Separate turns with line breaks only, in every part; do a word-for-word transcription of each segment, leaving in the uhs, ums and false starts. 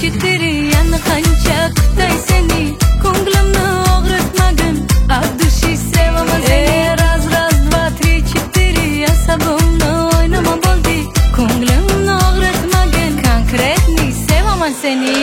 tirchitiri yana qancha kutay seni ko'nglimni og'ritmagin abdushi sevaman seni raz raz dva tri четыре asabimni o'ynama bo'ldi ko'nglimni og'ritmagin konkretniy sevaman seni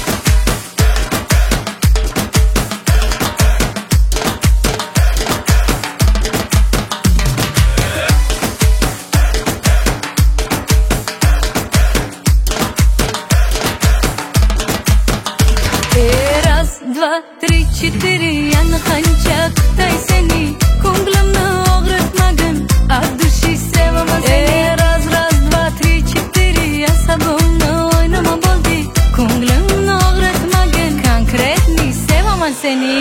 два, три, четыре, yana qancha kutay seni ko'nglimni og'ritmagin от души sevaman seni raz raz dva tri четыре asabimni o'ynama bo'ldi ko'nglimni og'ritmagin konkretniy sevaman seni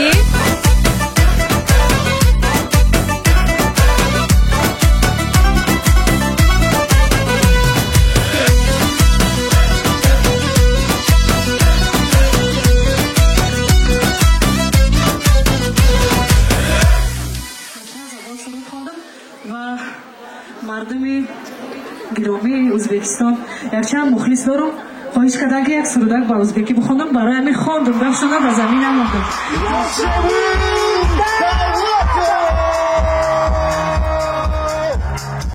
و مردم گرامی ازبکستان یک چند مخلص دارم خواهش کردم که یک سرودک با ازبکی بخونم برای همین خواندم گفتم به زمین نموندم